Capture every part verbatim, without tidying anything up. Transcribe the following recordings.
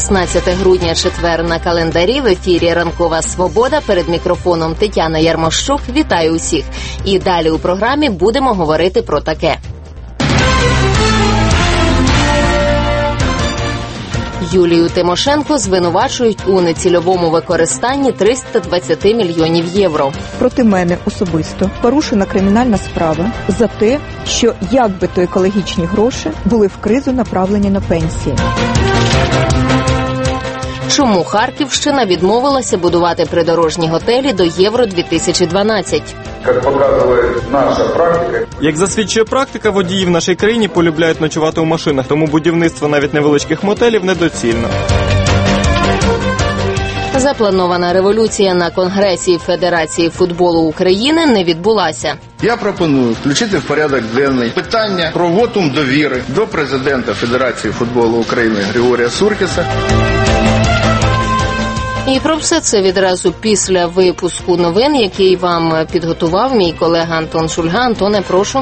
шістнадцяте грудня, четвер на календарі. В ефірі «Ранкова Свобода». Перед мікрофоном Тетяна Ярмощук. Вітаю усіх. І далі у програмі будемо говорити про таке. Юлію Тимошенко звинувачують у нецільовому використанні триста двадцять мільйонів євро. Проти мене особисто порушена кримінальна справа за те, що якби то екологічні гроші були в кризу направлені на пенсії. Чому Харківщина відмовилася будувати придорожні готелі до Євро дві тисячі дванадцять? Як показує наша практика. Як засвідчує практика, водії в нашій країні полюбляють ночувати у машинах, тому будівництво навіть невеличких мотелів недоцільно. Запланована революція на Конгресі Федерації футболу України не відбулася. Я пропоную включити в порядок денний питання про вотум довіри до президента Федерації футболу України Григорія Суркіса. І про все це відразу після випуску новин, який вам підготував мій колега Антон Шульга. Антоне, прошу.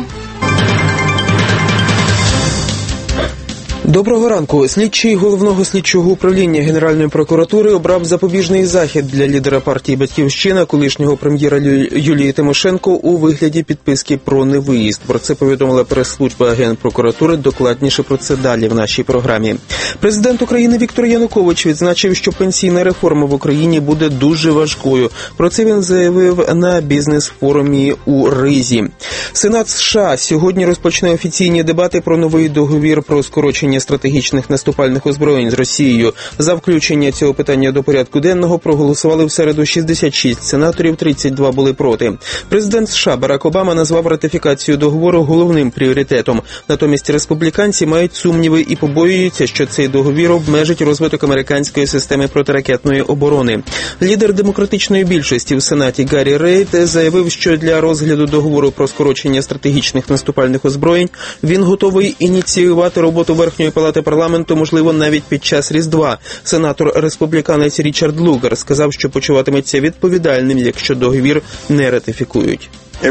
Доброго ранку. Слідчий Головного слідчого управління Генеральної прокуратури обрав запобіжний захід для лідера партії «Батьківщина», колишнього прем'єра Юлії Тимошенко у вигляді підписки про невиїзд. Про це повідомила прес-служба Генпрокуратури. Докладніше про це далі в нашій програмі. Президент України Віктор Янукович відзначив, що пенсійна реформа в Україні буде дуже важкою. Про це він заявив на бізнес-форумі у Ризі. Сенат США сьогодні розпочне офіційні дебати про новий договір про скорочення стратегічних наступальних озброєнь з Росією. За включення цього питання до порядку денного проголосували в середу шістдесят шість сенаторів, тридцять два були проти. Президент США Барак Обама назвав ратифікацію договору головним пріоритетом. Натомість республіканці мають сумніви і побоюються, що цей договір обмежить розвиток американської системи протиракетної оборони. Лідер демократичної більшості в Сенаті Гаррі Рейд заявив, що для розгляду договору про скорочення стратегічних наступальних озброєнь він готовий ініціювати роботу Верхньої палати парламенту, можливо, навіть під час Різдва. Сенатор-республіканець Річард Лугар сказав, що почуватиметься відповідальним, якщо договір не ратифікують.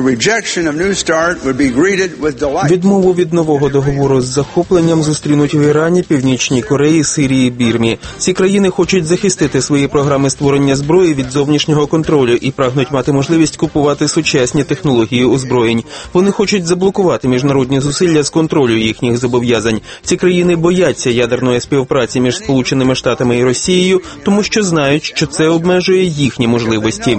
Відмову від нового договору з захопленням зустрінуть в Ірані, Північній Кореї, Сирії, Бірмі. Ці країни хочуть захистити свої програми створення зброї від зовнішнього контролю і прагнуть мати можливість купувати сучасні технології озброєнь. Вони хочуть заблокувати міжнародні зусилля з контролю їхніх зобов'язань. Ці країни бояться ядерної співпраці між Сполученими Штатами і Росією, тому що знають, що це обмежує їхні можливості.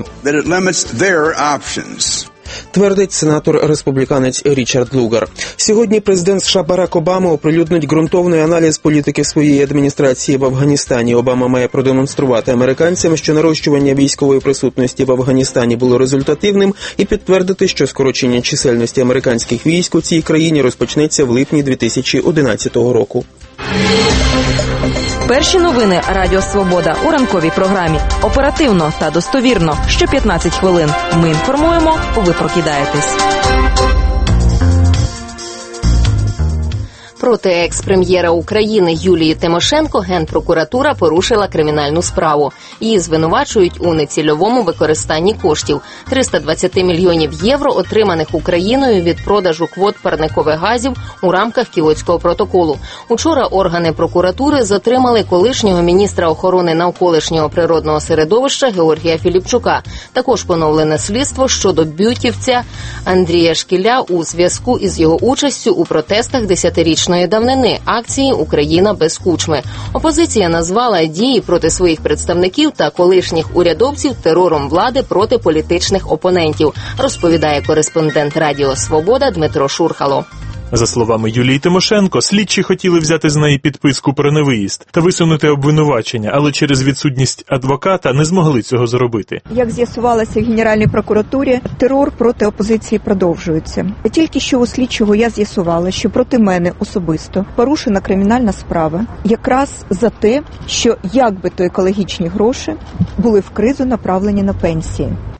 Твердить сенатор-республіканець Річард Лугар. Сьогодні президент США Барак Обама оприлюднить ґрунтовний аналіз політики своєї адміністрації в Афганістані. Обама має продемонструвати американцям, що нарощування військової присутності в Афганістані було результативним, і підтвердити, що скорочення чисельності американських військ у цій країні розпочнеться в липні дві тисячі одинадцятого року. Перші новини Радіо Свобода у ранковій програмі. Оперативно та достовірно. Що п'ятнадцять хвилин. Ми інформуємо, ви прокидаєтесь. Проти екс-прем'єра України Юлії Тимошенко Генпрокуратура порушила кримінальну справу. Її звинувачують у нецільовому використанні коштів – триста двадцять мільйонів євро, отриманих Україною від продажу квот парникових газів у рамках Кіотського протоколу. Учора органи прокуратури затримали колишнього міністра охорони навколишнього природного середовища Георгія Філіпчука. Також поновлене слідство щодо бютівця Андрія Шкіля у зв'язку із його участю у протестах десятирічної давнини акції «Україна без Кучми». Опозиція назвала дії проти своїх представників та колишніх урядовців терором влади проти політичних опонентів, розповідає кореспондент Радіо Свобода Дмитро Шурхало. За словами Юлії Тимошенко, слідчі хотіли взяти з неї підписку про невиїзд та висунути обвинувачення, але через відсутність адвоката не змогли цього зробити. Як з'ясувалося в Генеральній прокуратурі, терор проти опозиції продовжується. Тільки що у слідчого я з'ясувала, що проти мене особисто порушена кримінальна справа якраз за те, що якби то екологічні гроші були в кризу направлені на пенсії.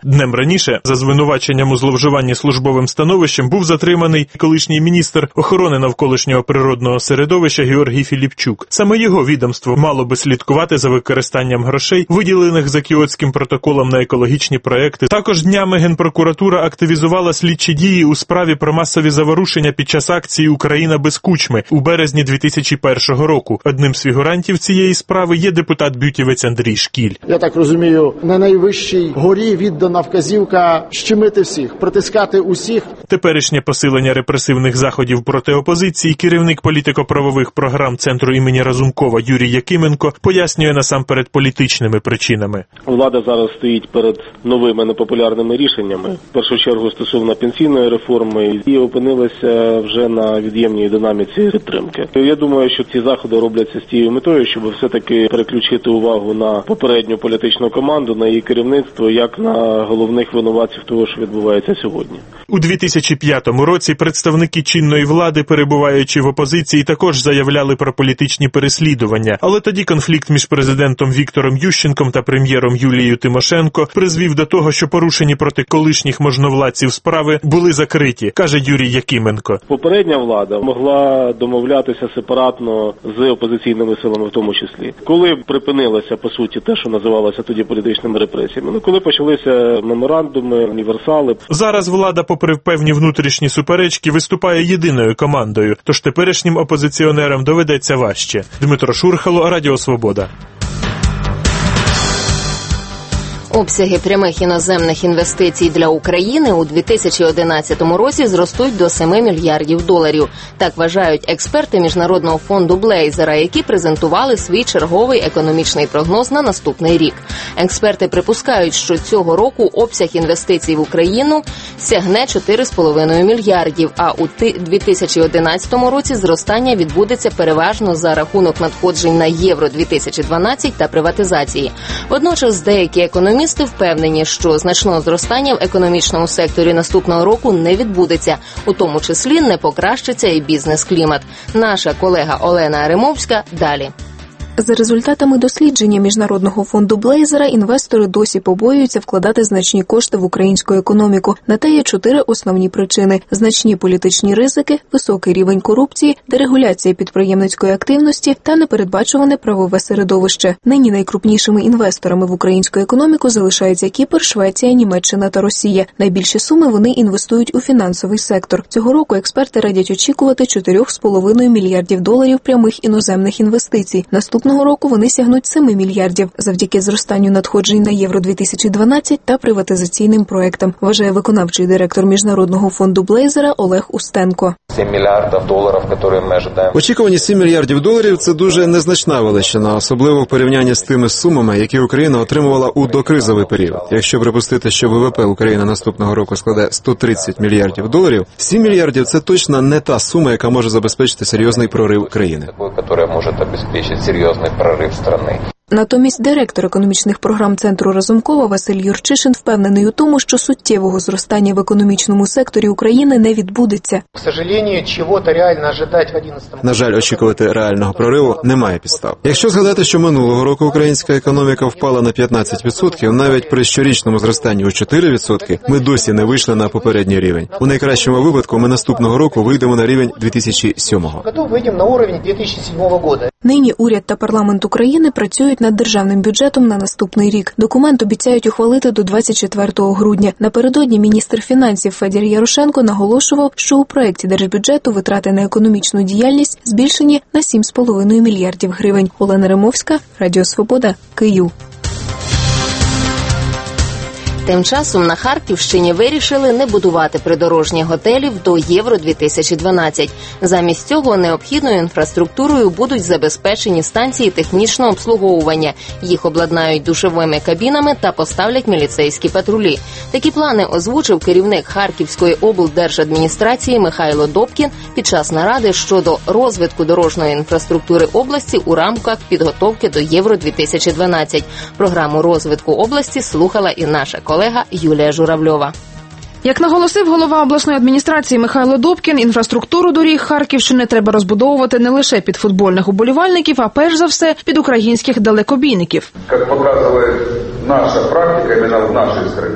Днем раніше за звинуваченням у зловживанні службовим становищем був затриманий колишній міністр охорони навколишнього природного середовища Георгій Філіпчук. Саме його відомство мало би слідкувати за використанням грошей, виділених за Кіотським протоколом на екологічні проекти. Також днями Генпрокуратура активізувала слідчі дії у справі про масові заворушення під час акції «Україна без кучми» у березні дві тисячі першого року. Одним з фігурантів цієї справи є депутат-бютівець Андрій Шкіль. Я так розумію, на найвищій горі віддана вказівка щемити всіх, притискати усіх. Теперішнє посилення репресивних заходів проти опозиції керівник політико-правових програм Центру імені Разумкова Юрій Якименко пояснює насамперед політичними причинами. Влада зараз стоїть перед новими непопулярними рішеннями. В першу чергу стосовно пенсійної реформи і опинилася вже на від'ємній динаміці підтримки. Я думаю, що ці заходи робляться з тією метою, щоб все-таки переключити увагу на попередню політичну команду, на її керівництво, як на головних винуватців того, що відбувається сьогодні. У дві тисячі п'ятому році представники чинної влади, перебуваючи в опозиції, також заявляли про політичні переслідування. Але тоді конфлікт між президентом Віктором Ющенком та прем'єром Юлією Тимошенко призвів до того, що порушені проти колишніх можновладців справи були закриті, каже Юрій Якименко. Попередня влада могла домовлятися сепаратно з опозиційними силами в тому числі. Коли припинилося, по суті, те, що називалося тоді політичними репресіями, ну коли почалися меморандуми, універсали. Зараз влада, попри певні внутрішні суперечки, виступає єдиною командою, тож теперішнім опозиціонерам доведеться важче. Дмитро Шурхало, Радіо Свобода. Обсяги прямих іноземних інвестицій для України у дві тисячі одинадцятому році зростуть до семи мільярдів доларів. Так вважають експерти Міжнародного фонду Блейзера, які презентували свій черговий економічний прогноз на наступний рік. Експерти припускають, що цього року обсяг інвестицій в Україну сягне чотири з половиною мільярдів, а у дві тисячі одинадцятому році зростання відбудеться переважно за рахунок надходжень на Євро дві тисячі дванадцять та приватизації. Водночас деякі економісти Економісти впевнені, що значного зростання в економічному секторі наступного року не відбудеться. У тому числі не покращиться і бізнес-клімат. Наша колега Олена Аремовська далі. За результатами дослідження Міжнародного фонду Блейзера, інвестори досі побоюються вкладати значні кошти в українську економіку. На те є чотири основні причини – значні політичні ризики, високий рівень корупції, дерегуляція підприємницької активності та непередбачуване правове середовище. Нині найкрупнішими інвесторами в українську економіку залишаються Кіпр, Швеція, Німеччина та Росія. Найбільші суми вони інвестують у фінансовий сектор. Цього року експерти радять очікувати чотири з половиною мільярдів доларів прямих іноземних інвестицій. Наступного року вони сягнуть семи мільярдів завдяки зростанню надходжень на Євро дві тисячі дванадцять та приватизаційним проектам, вважає виконавчий директор Міжнародного фонду Блейзера Олег Устенко. сім мільярдів доларів, які ми очікуємо. Очікувані сім мільярдів доларів – це дуже незначна величина, особливо в порівнянні з тими сумами, які Україна отримувала у докризовий період. Якщо припустити, що ВВП України наступного року складе сто тридцять мільярдів доларів, сім мільярдів – це точно не та сума, яка може забезпечити серйозний прорив країни. Яка може забезпечити серйозний прорив країни. Натомість директор економічних програм Центру Разумкова Василь Юрчишин впевнений у тому, що суттєвого зростання в економічному секторі України не відбудеться. На жаль, очікувати реального прориву немає підстав. Якщо згадати, що минулого року українська економіка впала на п'ятнадцять відсотків, навіть при щорічному зростанні у чотири відсотки, ми досі не вийшли на попередній рівень. У найкращому випадку ми наступного року вийдемо на рівень дві тисячі сьомого. Нині уряд та парламент України працюють над державним бюджетом на наступний рік. Документ обіцяють ухвалити до двадцять четвертого грудня. Напередодні міністр фінансів Федір Ярошенко наголошував, що у проєкті держбюджету витрати на економічну діяльність збільшені на сім з половиною мільярдів гривень. Олена Ремовська, Радіо Свобода, Київ. Тим часом на Харківщині вирішили не будувати придорожніх готелів до Євро дві тисячі дванадцять. Замість цього необхідною інфраструктурою будуть забезпечені станції технічного обслуговування. Їх обладнають душовими кабінами та поставлять міліцейські патрулі. Такі плани озвучив керівник Харківської облдержадміністрації Михайло Добкін під час наради щодо розвитку дорожньої інфраструктури області у рамках підготовки до Євро дві тисячі дванадцять. Програму розвитку області слухала і наша колега Юлія Журавльова. Як наголосив голова обласної адміністрації Михайло Добкін, інфраструктуру доріг Харківщини треба розбудовувати не лише під футбольних уболівальників, а перш за все під українських далекобійників. Як показує наша практика, іменно в нашій країні.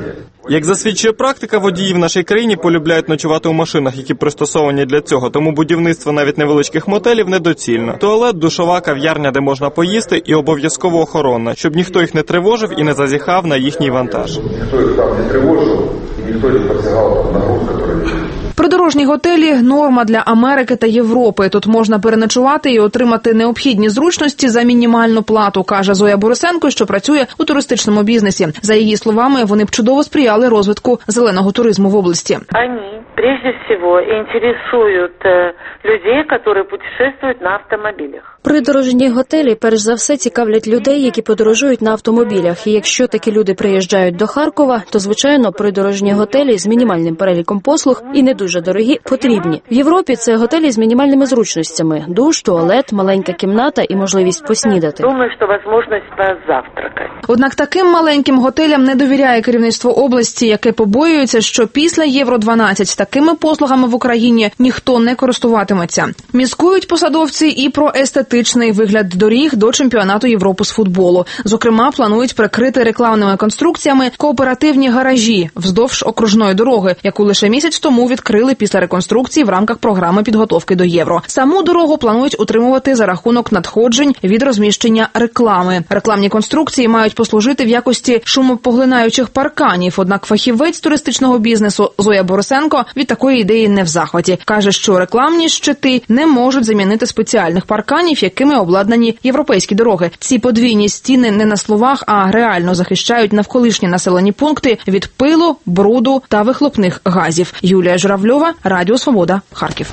Як засвідчує практика, водії в нашій країні полюбляють ночувати у машинах, які пристосовані для цього, тому будівництво навіть невеличких мотелів недоцільно. Туалет, душова, кав'ярня, де можна поїсти, і обов'язково охорона, щоб ніхто їх не тривожив і не зазіхав на їхній вантаж. Ніхто їх там не тривожив і ніхто не посягав на груз, який... Придорожні готелі – норма для Америки та Європи. Тут можна переночувати і отримати необхідні зручності за мінімальну плату, каже Зоя Борисенко, що працює у туристичному бізнесі. За її словами, вони б чудово сприяли розвитку зеленого туризму в області. Вони, прежде всего, інтересують людей, які путешествують на автомобілях. Придорожні готелі, перш за все, цікавлять людей, які подорожують на автомобілях. І якщо такі люди приїжджають до Харкова, то, звичайно, придорожні готелі з мінімальним переліком послуг і не дуже дорогі потрібні. В Європі це готелі з мінімальними зручностями – душ, туалет, маленька кімната і можливість поснідати. Думаю, що можливість позавтракати. Однак таким маленьким готелям не довіряє керівництво області, яке побоюється, що після Євро дванадцять такими послугами в Україні ніхто не користуватиметься. Міскують посадовці і про естетичний вигляд доріг до чемпіонату Європи з футболу. Зокрема, планують прикрити рекламними конструкціями кооперативні гаражі вздовж окружної дороги, яку лише місяць тому відкрили після реконструкції в рамках програми підготовки до Євро. Саму дорогу планують утримувати за рахунок надходжень від розміщення реклами. Рекламні конструкції мають послужити в якості шумопоглинаючих парканів, однак фахівець туристичного бізнесу Зоя Борисенко від такої ідеї не в захваті. Каже, що рекламні щити не можуть замінити спеціальних парканів, якими обладнані європейські дороги. Ці подвійні стіни не на словах, а реально захищають навколишні населені пункти від пилу, бруду та вихлопних газів. Юлія Журавльова, Радіо Свобода, Харків.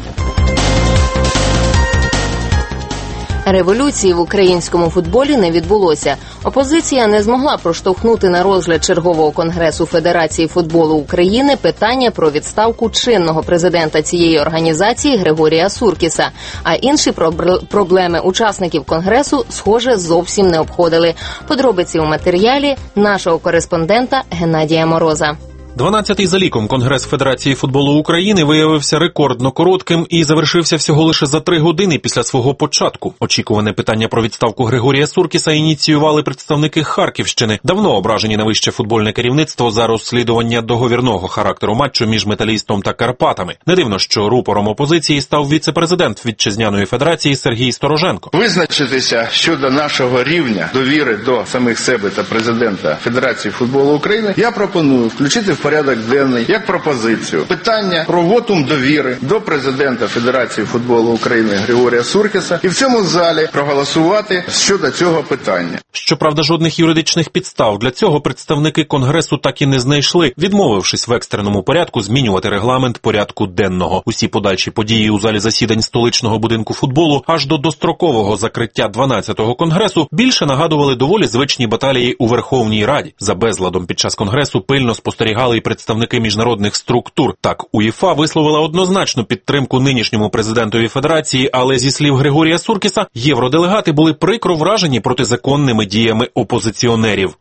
Революції в українському футболі не відбулося. Опозиція не змогла проштовхнути на розгляд чергового конгресу Федерації футболу України питання про відставку чинного президента цієї організації Григорія Суркіса. А інші проблеми учасників конгресу, схоже, зовсім не обходили. Подробиці у матеріалі нашого кореспондента Геннадія Мороза. дванадцятий за ліком Конгрес Федерації футболу України виявився рекордно коротким і завершився всього лише за три години після свого початку. Очікуване питання про відставку Григорія Суркіса ініціювали представники Харківщини, давно ображені на вище футбольне керівництво за розслідування договірного характеру матчу між Металістом та Карпатами. Не дивно, що рупором опозиції став віце-президент Вітчизняної федерації Сергій Стороженко. Визначитися щодо нашого рівня довіри до самих себе та президента Федерації футболу України я пропоную включити в порядок денний як пропозицію питання про вотум довіри до президента Федерації футболу України Григорія Суркіса і в цьому залі проголосувати щодо цього питання. Щоправда, жодних юридичних підстав для цього представники Конгресу так і не знайшли, відмовившись в екстреному порядку змінювати регламент порядку денного. Усі подальші події у залі засідань столичного будинку футболу аж до дострокового закриття дванадцятого Конгресу більше нагадували доволі звичні баталії у Верховній Раді. За безладом під час Конгресу пильно спостерігали і представники міжнародних структур. Так, УЄФА висловила однозначну підтримку нинішньому президентові Федерації, але зі слів Григорія Суркіса, євроделегати були прикро вражені протизаконними діями опозиціонерів.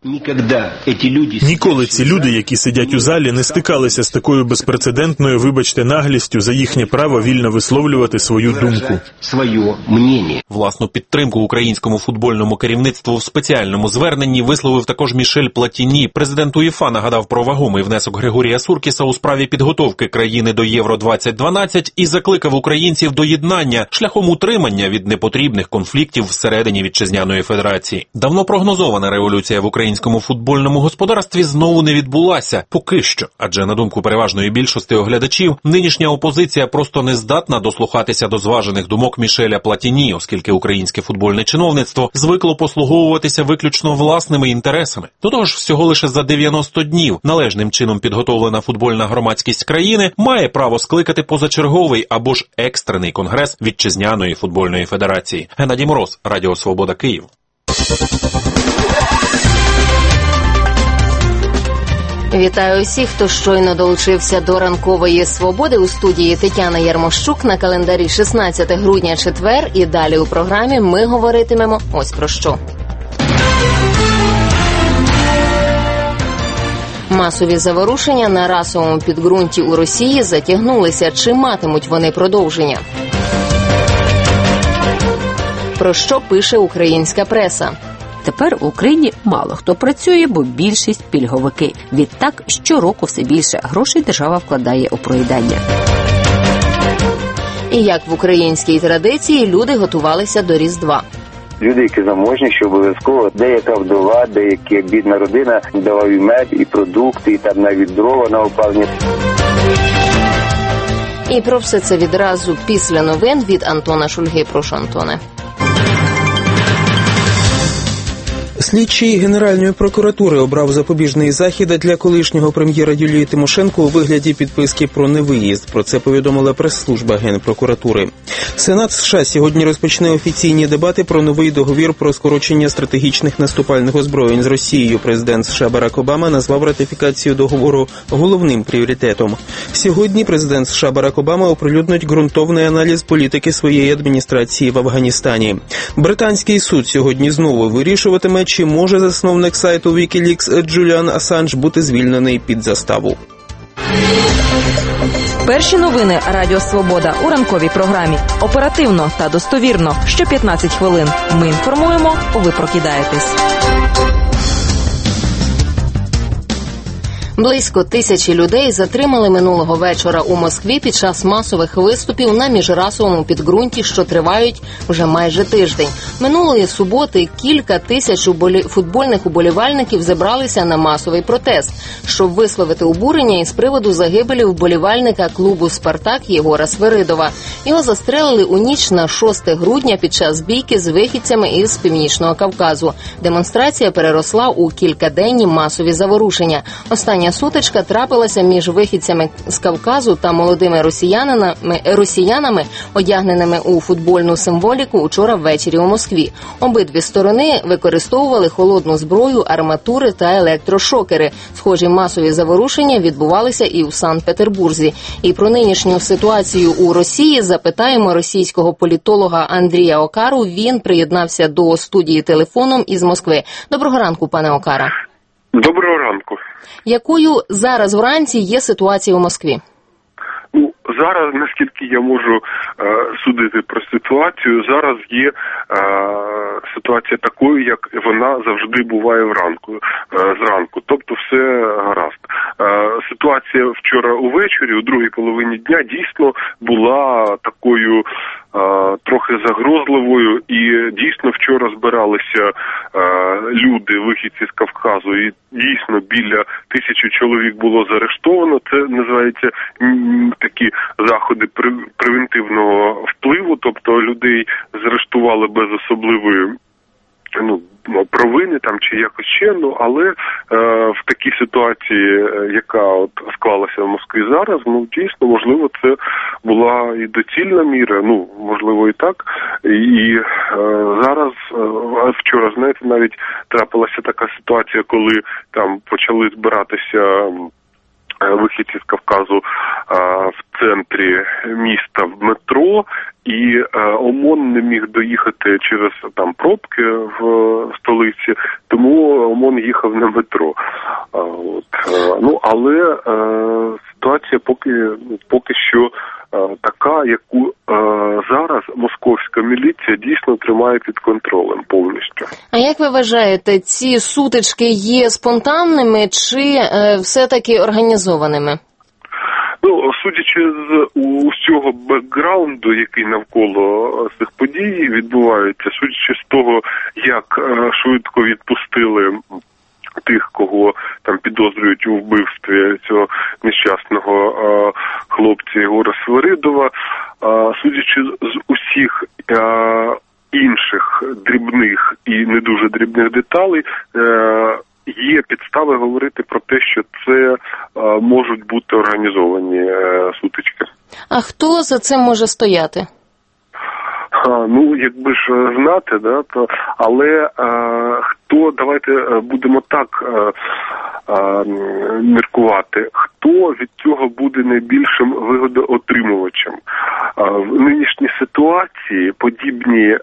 Ніколи ці люди, які сидять у залі, не стикалися з такою безпрецедентною, вибачте, наглістю за їхнє право вільно висловлювати свою думку. Власну підтримку українському футбольному керівництву в спеціальному зверненні висловив також Мішель Платіні. Президент УЄФА нагадав про вагомий внесок Григорія Суркіса у справі підготовки країни до Євро двадцять дванадцять і закликав українців до єднання шляхом утримання від непотрібних конфліктів всередині Вітчизняної Федерації. Давно прогнозована революція в українському футбольному господарстві знову не відбулася. Поки що. Адже, на думку переважної більшості оглядачів, нинішня опозиція просто не здатна дослухатися до зважених думок Мішеля Платіні, оскільки українське футбольне чиновництво звикло послуговуватися виключно власними інтересами. До того ж, всього лише за дев'яносто днів належним чином підготовлена футбольна громадськість країни має право скликати позачерговий або ж екстрений конгрес Вітчизняної футбольної федерації. Геннадій Мороз, Радіо Свобода, Київ. Вітаю усіх, хто щойно долучився до ранкової свободи. У студії Тетяна Ярмощук, на календарі шістнадцяте грудня, четвер, і далі у програмі ми говоритимемо ось про що. Масові заворушення на расовому підґрунті у Росії затягнулися. Чи матимуть вони продовження? Про що пише українська преса? Тепер у Україні мало хто працює, бо більшість пільговики. Відтак, щороку все більше грошей держава вкладає у проїдання. І як в українській традиції люди готувалися до Різдва. Люди, які заможні, що обов'язково деяка вдова, деяка бідна родина давав і мед, і продукти, і там навіть дрова на опалення. І про все це відразу після новин від Антона Шульги. Прошу, Антоне. Слідчий Генеральної прокуратури обрав запобіжний захід для колишнього прем'єра Юлії Тимошенко у вигляді підписки про невиїзд. Про це повідомила прес-служба Генпрокуратури. Сенат США сьогодні розпочне офіційні дебати про новий договір про скорочення стратегічних наступальних озброєнь з Росією. Президент США Барак Обама назвав ратифікацію договору головним пріоритетом. Сьогодні президент США Барак Обама оприлюднить ґрунтовний аналіз політики своєї адміністрації в Афганістані. Британський суд сьогодні знову вирішуватиме, чи може засновник сайту Вікілікс Джуліан Асанж бути звільнений під заставу. Перші новини Радіо Свобода у ранковій програмі. Оперативно та достовірно. Що п'ятнадцять хвилин. Ми інформуємо, ви прокидаєтесь. Близько тисячі людей затримали минулого вечора у Москві під час масових виступів на міжрасовому підґрунті, що тривають вже майже тиждень. Минулої суботи кілька тисяч уболі... футбольних уболівальників зібралися на масовий протест, щоб висловити обурення із приводу загибелі вболівальника клубу «Спартак» Єгора Свиридова. Його застрелили у ніч на шосте грудня під час бійки з вихідцями із Північного Кавказу. Демонстрація переросла у кількаденні масові заворушення. Остання сутичка трапилася між вихідцями з Кавказу та молодими росіянами, росіянами, одягненими у футбольну символіку, учора ввечері у Москві. Обидві сторони використовували холодну зброю, арматури та електрошокери. Схожі масові заворушення відбувалися і у Санкт-Петербурзі. І про нинішню ситуацію у Росії запитаємо російського політолога Андрія Окару. Він приєднався до студії телефоном із Москви. Доброго ранку, пане Окара. Доброго ранку. Якою зараз вранці є ситуація у Москві? Ну, зараз, наскільки я можу е, судити про ситуацію, зараз є е, ситуація такою, як вона завжди буває вранку, е, зранку. Тобто все гаразд. Е, ситуація вчора увечері, у другій половині дня, дійсно була такою е, трохи загрозливою. І дійсно вчора збиралися е, люди, вихідці з Кавказу, і дійсно біля тисячі чоловік було заарештовано. Це називається м, такі заходи превентивного впливу, тобто людей заарештували без особливої ну, провини там чи якось ще, ну, але е, в такій ситуації, яка от склалася в Москві зараз, ну, дійсно, можливо, це була і доцільна міра, ну, можливо, і так. І е, зараз, е, вчора, знаєте, навіть трапилася така ситуація, коли там почали збиратися вихідці з Кавказу а, в центрі міста в метро, і а, ОМОН не міг доїхати через там пробки в столиці, тому ОМОН їхав на метро. А, от, а, ну, але а, ситуація поки, поки що а, така, яку а, зараз московська міліція дійсно тримає під контролем повністю. А як ви вважаєте, ці сутички є спонтанними чи е, все-таки організованими? Ну, судячи з усього бекграунду, який навколо цих подій відбувається, судячи з того, як е, швидко відпустили тих, кого там підозрюють у вбивстві цього нещасного е, хлопця Єгора Свиридова, е, судячи з усіх е, інших дрібних і не дуже дрібних деталей, е, є підстави говорити про те, що це е, можуть бути організовані е, сутички. А хто за цим може стояти? А, ну, якби ж знати, да, то, але а, хто, давайте будемо так а, а, міркувати, хто від цього буде найбільшим вигодоотримувачем. А, в нинішній ситуації подібні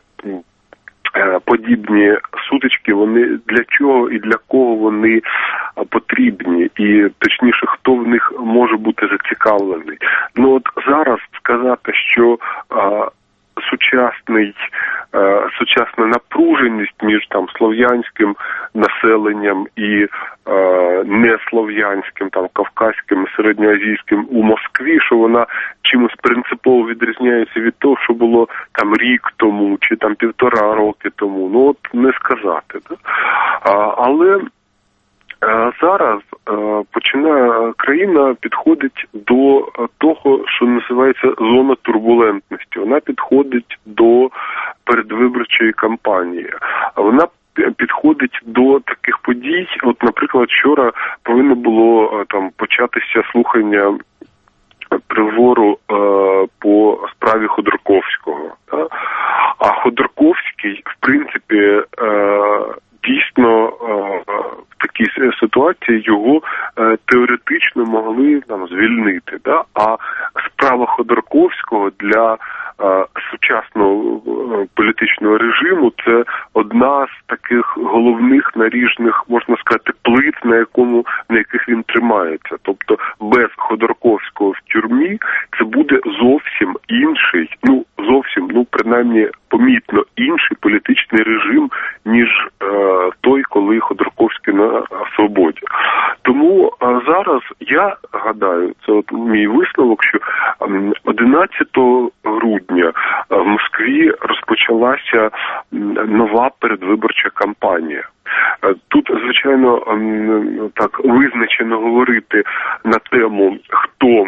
подібні сутички, вони для чого і для кого вони потрібні, і точніше, хто в них може бути зацікавлений. Ну от зараз сказати, що а, сучасний е, сучасна напруженість між там слов'янським населенням і е, неслов'янським, там кавказьким, середньоазійським у Москві, що вона чимось принципово відрізняється від того, що було там рік тому чи там півтора роки тому. Ну от не сказати. Да? А, але зараз починає країна підходить до того, що називається зона турбулентності. Вона підходить до передвиборчої кампанії. Вона підходить до таких подій. От, наприклад, вчора повинно було там початися слухання приговору е, по справі Ходорковського. Да? А Ходорковський, в принципі, е, дійсно е, в такій ситуації його е, теоретично могли там звільнити. Да? А справа Ходорковського для е, сучасного е, політичного режиму – це одна з таких головних наріжних, можна сказати, плит, на якому на яких він тримається. Тобто без Ходорковського в тюрмі це буде зовсім інший, ну зовсім, ну принаймні помітно інший політичний режим, ніж е, той, коли Ходорковський на свободі. Тому е, зараз я гадаю, це от мій висновок, що одинадцятого грудня в Москві розпочалася нова передвиборча кампанія. Тут, звичайно, так визначено говорити на тему, хто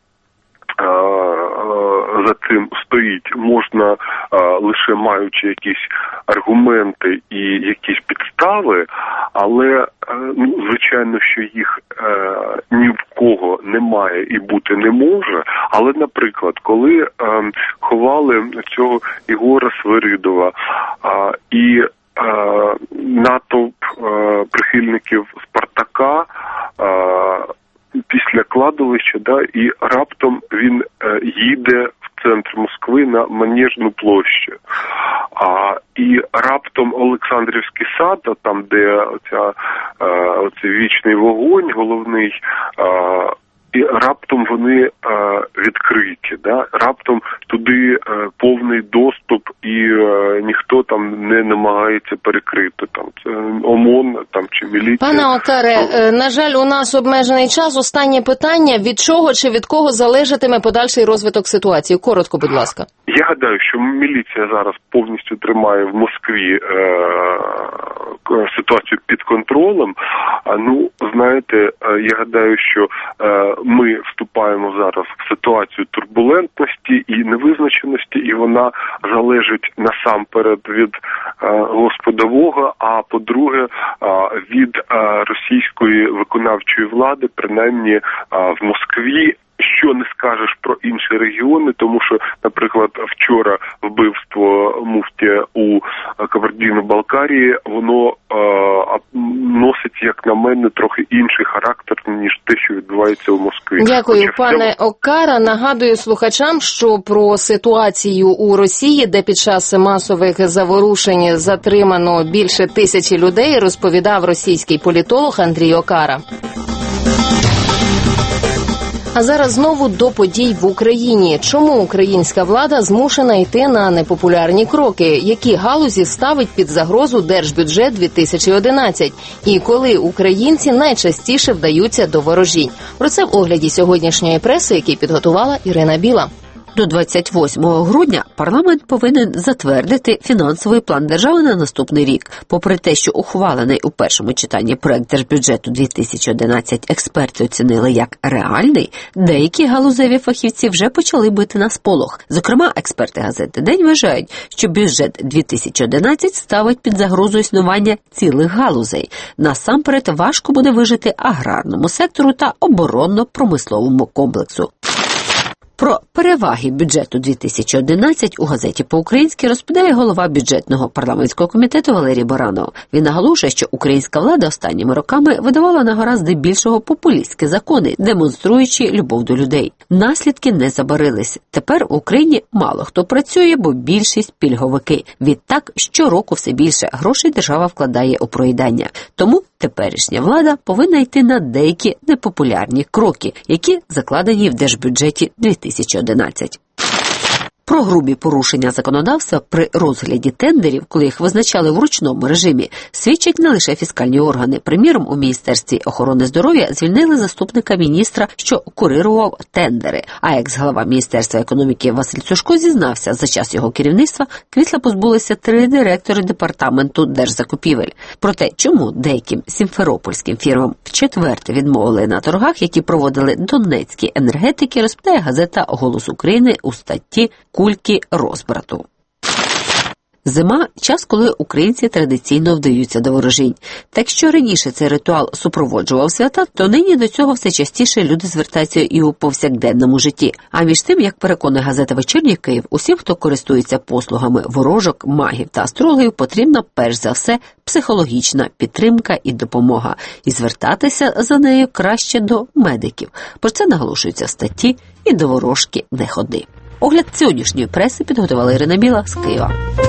за цим стоїть, можна лише маючи якісь аргументи і якісь підстави, але, ну, звичайно, що їх ні в кого немає і бути не може. Але, наприклад, коли ховали цього Ігора Свиридова і натовп прихильників Спартака після кладовища, да, і раптом він е, їде в центр Москви на Манежну площу. А, і раптом Олександрівський сад, там, де оця, е, оцей вічний вогонь головний, е, і раптом вони е, відкриті, да? Раптом туди е, повний доступ і е, ніхто там не намагається перекрити, там це ОМОН там чи міліція. Пане Окаре, е, на жаль, у нас обмежений час. Останнє питання: від чого чи від кого залежатиме подальший розвиток ситуації? Коротко, будь ласка. Я гадаю, що міліція зараз повністю тримає в Москві е, ситуацію під контролем. А ну, знаєте, е, я гадаю, що е, ми вступаємо зараз в ситуацію турбулентності і невизначеності, і вона залежить насамперед від е, Господа Бога, а по-друге, е, від е, російської виконавчої влади, принаймні е, в Москві. Що не скажеш про інші регіони, тому що, наприклад, вчора вбивство муфтія у Кабардино-Балкарії, воно е, носить, як на мене, трохи інший характер, ніж те, що відбувається у Москві. Дякую, Хоча пане цьому... Окара. Нагадую слухачам, що про ситуацію у Росії, де під час масових заворушень затримано більше тисячі людей, розповідав російський політолог Андрій Окара. А зараз знову до подій в Україні. Чому українська влада змушена йти на непопулярні кроки? Які галузі ставить під загрозу Держбюджет дві тисячі одинадцять? І коли українці найчастіше вдаються до ворожінь? Про це в огляді сьогоднішньої преси, який підготувала Ірина Біла. До двадцять восьмого грудня парламент повинен затвердити фінансовий план держави на наступний рік. Попри те, що ухвалений у першому читанні проект Держбюджету дві тисячі одинадцять експерти оцінили як реальний, деякі галузеві фахівці вже почали бити на сполох. Зокрема, експерти газети «День» вважають, що бюджет дві тисячі одинадцять ставить під загрозу існування цілих галузей. Насамперед важко буде вижити аграрному сектору та оборонно-промисловому комплексу. Про переваги бюджету дві тисячі одинадцять у газеті «По-українськи» розповідає голова бюджетного парламентського комітету Валерій Баранов. Він наголошує, що українська влада останніми роками видавала на гора здебільшого популістські закони, демонструючи любов до людей. Наслідки не забарились. Тепер в Україні мало хто працює, бо більшість пільговики. Відтак щороку все більше грошей держава вкладає у проїдання. Тому теперішня влада повинна йти на деякі непопулярні кроки, які закладені в Держбюджеті дві тисячі одинадцять. Про грубі порушення законодавства при розгляді тендерів, коли їх визначали в ручному режимі, свідчать не лише фіскальні органи. Приміром, у Міністерстві охорони здоров'я звільнили заступника міністра, що курирував тендери. А екс-глава Міністерства економіки Василь Цушко зізнався, за час його керівництва Квітла позбулися три директори департаменту держзакупівель. Про те, чому деяким сімферопольським фірмам вчетверте відмовили на торгах, які проводили донецькі енергетики, розповідає газета «Голос України» у статті «Кульки розбрату». Зима – час, коли українці традиційно вдаються до ворожінь. Так якщо раніше цей ритуал супроводжував свята, то нині до цього все частіше люди звертаються і у повсякденному житті. А між тим, як переконує газета «Вечірній Київ», усім, хто користується послугами ворожок, магів та астрологів, потрібна перш за все психологічна підтримка і допомога. І звертатися за нею краще до медиків. Про це наголошується в статті «І до ворожки не ходи». Огляд сьогоднішньої преси підготувала Ірина Біла з Києва.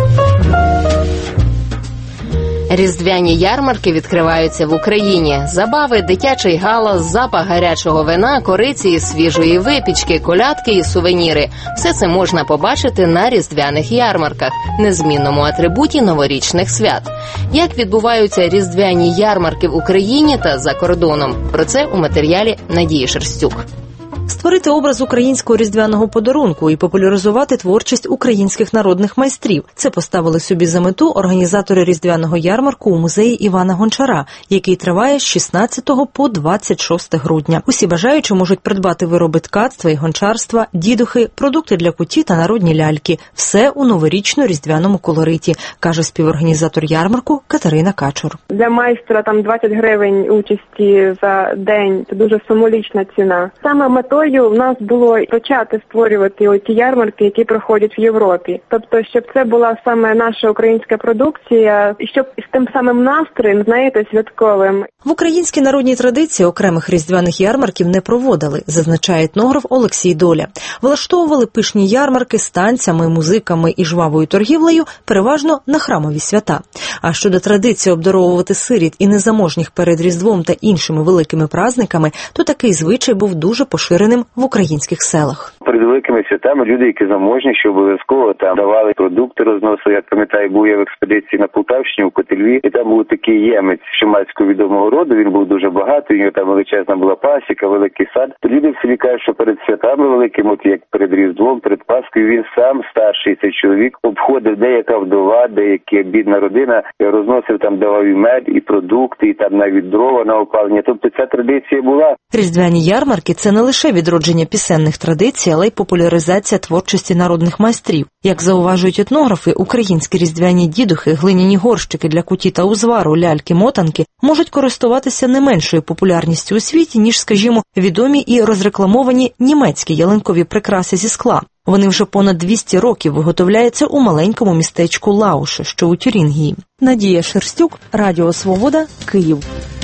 Різдвяні ярмарки відкриваються в Україні. Забави, дитячий галас, запах гарячого вина, кориці, свіжої випічки, колядки і сувеніри – все це можна побачити на різдвяних ярмарках – незмінному атрибуті новорічних свят. Як відбуваються різдвяні ярмарки в Україні та за кордоном? Про це у матеріалі Надії Шерстюк. Створити образ українського різдвяного подарунку і популяризувати творчість українських народних майстрів – це поставили собі за мету організатори різдвяного ярмарку у музеї Івана Гончара, який триває з шістнадцятого по двадцять шосте грудня. Усі бажаючі можуть придбати вироби ткацтва і гончарства, дідухи, продукти для куті та народні ляльки – все у новорічно-різдвяному колориті, каже співорганізатор ярмарку Катерина Качур. Для майстра там двадцять гривень участі за день – це дуже символічна ціна. Саме метою в нас було почати створювати оті ярмарки, які проходять в Європі. Тобто, щоб це була саме наша українська продукція, і щоб з тим самим настроєм, знаєте, святковим. В українській народній традиції окремих різдвяних ярмарків не проводили, зазначає етнограф Олексій Доля. Влаштовували пишні ярмарки з танцями, музиками і жвавою торгівлею переважно на храмові свята. А щодо традиції обдаровувати сиріт і незаможніх перед Різдвом та іншими великими праздниками, то такий звичай був дуже поширеним в українських селах. Перед великими святами люди, які заможні, що обов'язково там давали продукти, розносили. Я пам'ятаю, був я в експедиції на Полтавщині, у Котельві, і там був такий ємець шумацького відомого роду, він був дуже багатий, у нього там величезна була пасіка, великий сад. То люди в селі кажуть, що перед святами великими, от як перед Різдвом, перед Паскою, він сам, старший цей чоловік, обходив деяка вдова, деяка бідна родина, розносив там, давав і мед, і продукти, і там навіть дрова на опалення. Тобто ця традиція була. Різдвяні ярмарки – це не лише відродження пісенних традицій, але й популяризація творчості народних майстрів. Як зауважують етнографи, українські різдвяні дідухи, глиняні горщики для куті та узвару, ляльки-мотанки можуть користуватися не меншою популярністю у світі, ніж, скажімо, відомі і розрекламовані німецькі ялинкові прикраси зі скла. Вони вже понад двісті років виготовляються у маленькому містечку Лауше, що у Тюрінгії. Надія Шерстюк, Радіо Свобода, Київ.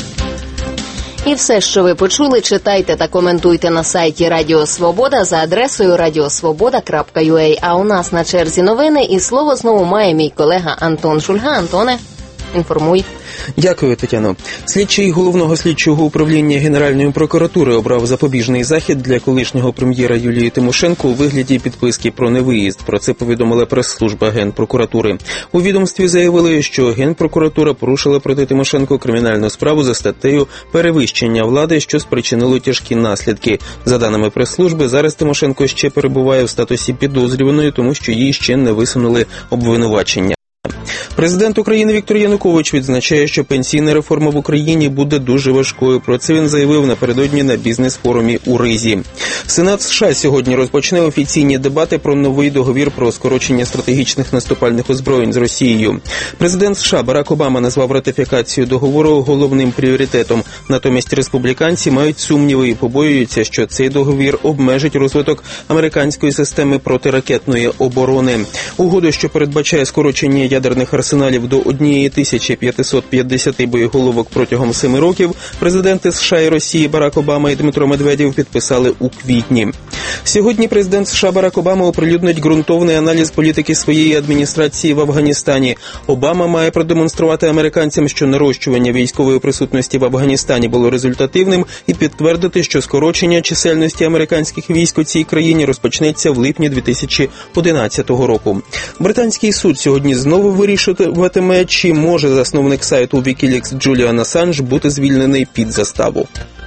І все, що ви почули, читайте та коментуйте на сайті Радіо Свобода за адресою радіосвобода крапка ю а. А у нас на черзі новини, і слово знову має мій колега Антон Шульга. Антоне, інформуй. Дякую, Тетяно. Слідчий Головного слідчого управління Генеральної прокуратури обрав запобіжний захід для колишнього прем'єра Юлії Тимошенко у вигляді підписки про невиїзд. Про це повідомила прес-служба Генпрокуратури. У відомстві заявили, що Генпрокуратура порушила проти Тимошенко кримінальну справу за статтею «Перевищення влади», що спричинило тяжкі наслідки. За даними прес-служби, зараз Тимошенко ще перебуває в статусі підозрюваної, тому що їй ще не висунули обвинувачення. Президент України Віктор Янукович відзначає, що пенсійна реформа в Україні буде дуже важкою. Про це він заявив напередодні на бізнес-форумі у Ризі. Сенат США сьогодні розпочне офіційні дебати про новий договір про скорочення стратегічних наступальних озброєнь з Росією. Президент США Барак Обама назвав ратифікацію договору головним пріоритетом. Натомість республіканці мають сумніви і побоюються, що цей договір обмежить розвиток американської системи протиракетної оборони. Угоду, що передбачає скорочення ядерних арсеналів арсеналів до однієї тисячі п'ятсот п'ятдесят боєголовок протягом семи років президенти США і Росії Барак Обама і Дмитро Медведєв підписали у квітні. Сьогодні президент США Барак Обама оприлюднить ґрунтовний аналіз політики своєї адміністрації в Афганістані. Обама має продемонструвати американцям, що нарощування військової присутності в Афганістані було результативним, і підтвердити, що скорочення чисельності американських військ у цій країні розпочнеться в липні дві тисячі одинадцятого року. Британський суд сьогодні знову вирішуватиме, чи може засновник сайту Wikileaks Джуліан Ассанж бути звільнений під заставу.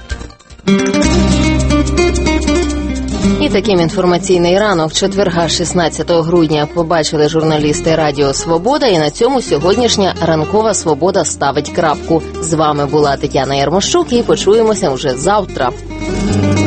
І таким інформаційний ранок четверга, шістнадцятого грудня, побачили журналісти Радіо Свобода. І на цьому сьогоднішня ранкова Свобода ставить крапку. З вами була Тетяна Ярмощук, і почуємося вже завтра.